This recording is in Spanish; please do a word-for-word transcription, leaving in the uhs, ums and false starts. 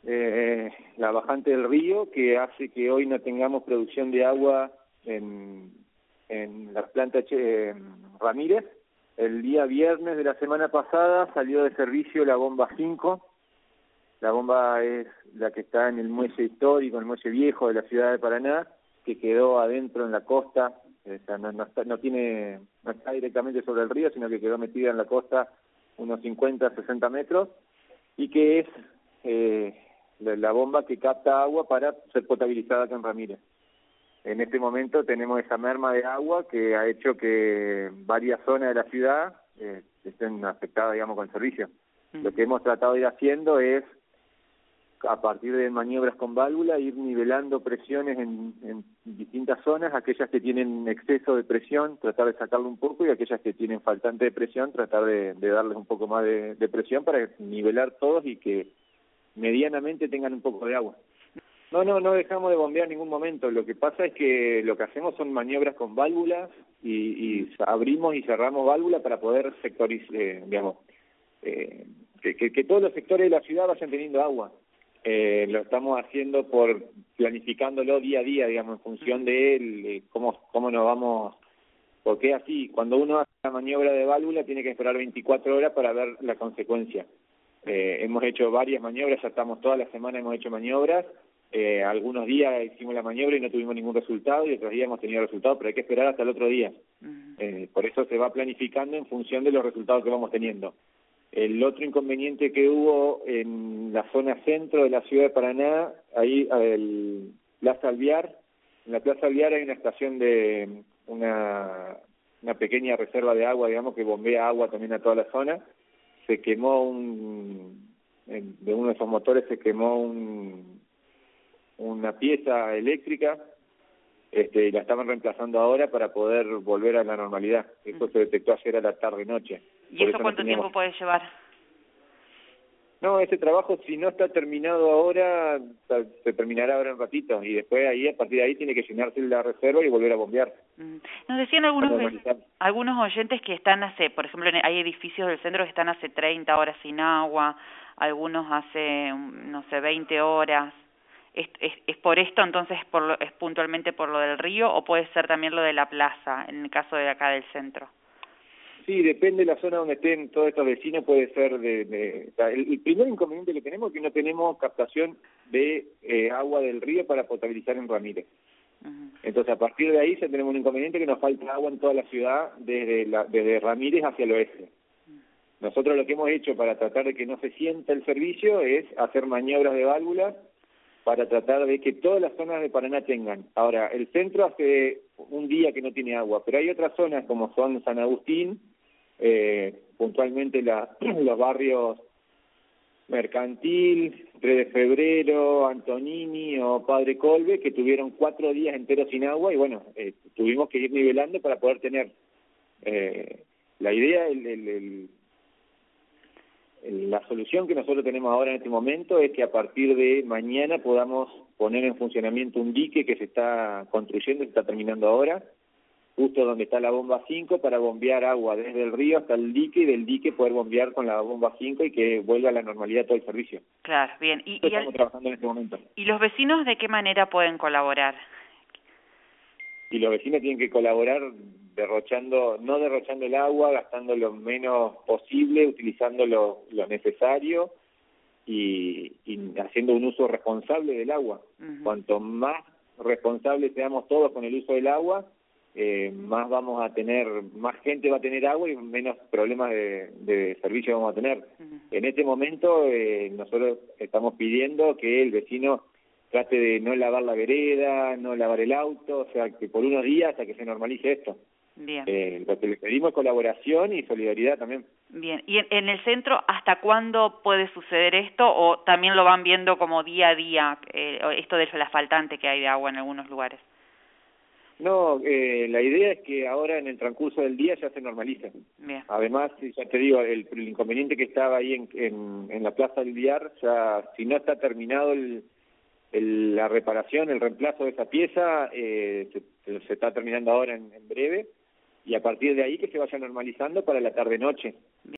eh, la bajante del río, que hace que hoy no tengamos producción de agua en, en la planta Che, Ramírez. El día viernes de la semana pasada salió de servicio la bomba cinco. La bomba es la que está en el muelle histórico, el muelle viejo de la ciudad de Paraná, que quedó adentro en la costa. O sea, no, no, está, no, tiene, no está directamente sobre el río, sino que quedó metida en la costa unos cincuenta, sesenta metros, y que es eh, la, la bomba que capta agua para ser potabilizada acá en Ramírez. En este momento tenemos esa merma de agua que ha hecho que varias zonas de la ciudad eh, estén afectadas, digamos, con el servicio. Mm. Lo que hemos tratado de ir haciendo es, a partir de maniobras con válvula, ir nivelando presiones en, en distintas zonas, aquellas que tienen exceso de presión, tratar de sacarlo un poco, y aquellas que tienen faltante de presión, tratar de, de darles un poco más de, de presión para nivelar todos y que medianamente tengan un poco de agua. No, no, no dejamos de bombear en ningún momento. Lo que pasa es que lo que hacemos son maniobras con válvulas y, y abrimos y cerramos válvulas para poder sectorizar, eh, digamos, eh, que, que, que todos los sectores de la ciudad vayan teniendo agua. Eh, lo estamos haciendo por planificándolo día a día, digamos, en función de él, eh, cómo, cómo nos vamos, porque así, cuando uno hace la maniobra de válvula tiene que esperar veinticuatro horas para ver la consecuencia. Eh, hemos hecho varias maniobras, ya estamos toda la semana, hemos hecho maniobras, eh, algunos días hicimos la maniobra y no tuvimos ningún resultado, y otros días hemos tenido resultados, pero hay que esperar hasta el otro día. Eh, por eso se va planificando en función de los resultados que vamos teniendo. El otro inconveniente que hubo en la zona centro de la ciudad de Paraná, ahí el Plaza Alvear, en la Plaza Alvear hay una estación de una, una pequeña reserva de agua, digamos, que bombea agua también a toda la zona. Se quemó un, de uno de esos motores se quemó un, una pieza eléctrica, este, y la estaban reemplazando ahora para poder volver a la normalidad. Eso se detectó ayer a la tarde-noche. ¿Y eso cuánto tiempo puede llevar? No, ese trabajo, si no está terminado ahora, se terminará ahora en un ratito, y después ahí, a partir de ahí, tiene que llenarse la reserva y volver a bombear. Nos decían algunos algunos oyentes que están hace, por ejemplo, hay edificios del centro que están hace treinta horas sin agua, algunos hace, no sé, veinte horas. ¿Es, es, es por esto, entonces, por lo, es puntualmente por lo del río, o puede ser también lo de la plaza, en el caso de acá del centro? Sí, depende de la zona donde estén todos estos vecinos, puede ser de... de o sea, el, el primer inconveniente que tenemos es que no tenemos captación de eh, agua del río para potabilizar en Ramírez. Uh-huh. Entonces, a partir de ahí ya tenemos un inconveniente que nos falta agua en toda la ciudad, desde, la, desde Ramírez hacia el oeste. Uh-huh. Nosotros lo que hemos hecho para tratar de que no se sienta el servicio es hacer maniobras de válvulas para tratar de que todas las zonas de Paraná tengan. Ahora, el centro hace un día que no tiene agua, pero hay otras zonas como son San Agustín, eh, puntualmente la, los barrios Mercantil, tres de febrero, Antonini o Padre Colbe, que tuvieron cuatro días enteros sin agua, y bueno, eh, tuvimos que ir nivelando para poder tener eh, la idea, el, el, el La solución que nosotros tenemos ahora en este momento es que a partir de mañana podamos poner en funcionamiento un dique que se está construyendo, se está terminando ahora, justo donde está la bomba cinco, para bombear agua desde el río hasta el dique, y del dique poder bombear con la bomba cinco y que vuelva a la normalidad todo el servicio. Claro, bien. Y, estamos y trabajando en este momento. ¿Y los vecinos de qué manera pueden colaborar? Y los vecinos tienen que colaborar derrochando, no derrochando el agua, gastando lo menos posible, utilizando lo, lo necesario y, y haciendo un uso responsable del agua. Uh-huh. Cuanto más responsables seamos todos con el uso del agua, eh, más vamos a tener, más gente va a tener agua y menos problemas de, de servicio vamos a tener. Uh-huh. En este momento eh, nosotros estamos pidiendo que el vecino trate de no lavar la vereda, no lavar el auto, o sea, que por unos días hasta que se normalice esto. Bien. Eh, lo que le pedimos es colaboración y solidaridad también. Bien. ¿Y en, en el centro hasta cuándo puede suceder esto, o también lo van viendo como día a día, eh, esto de la faltante que hay de agua en algunos lugares? No, eh, la idea es que ahora en el transcurso del día ya se normalice. Bien. Además, ya te digo, el, el inconveniente que estaba ahí en, en, en la Plaza Alvear, ya si no está terminado el... El, la reparación, el reemplazo de esa pieza eh, se, se está terminando ahora en, en breve, y a partir de ahí que se vaya normalizando para la tarde-noche.